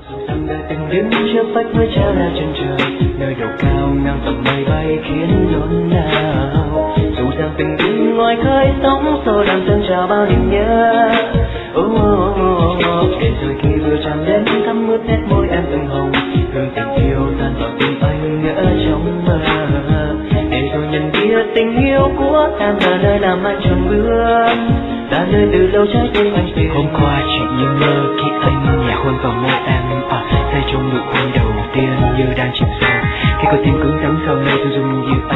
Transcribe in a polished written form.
dù rằng đời từng đứng trước vách núi treo leo chân trời, nơi độ cao ngang tầm mây bay khiến đốn nào. Dù rằng từng đứng ngoài khơi sóng xô đàn dâng trào bao niềm nhớ. Để rồi khi vừa chạm đến thắm mướt nét môi em từng hồng, hương tình yêu tan vào tim anh ngỡ trong mơ. Để rồi nhận biết tình yêu của em là nơi làm anh chùn bước, là nơi từ lâu trái tim anh tìm. Hôm qua chỉ như mơ khi anh nhẹ hôn vào môi em, say trong nụ hôn đầu tiên như đang chìm sâu. Khi có tiếng cứng rắn sau này tôi dùng như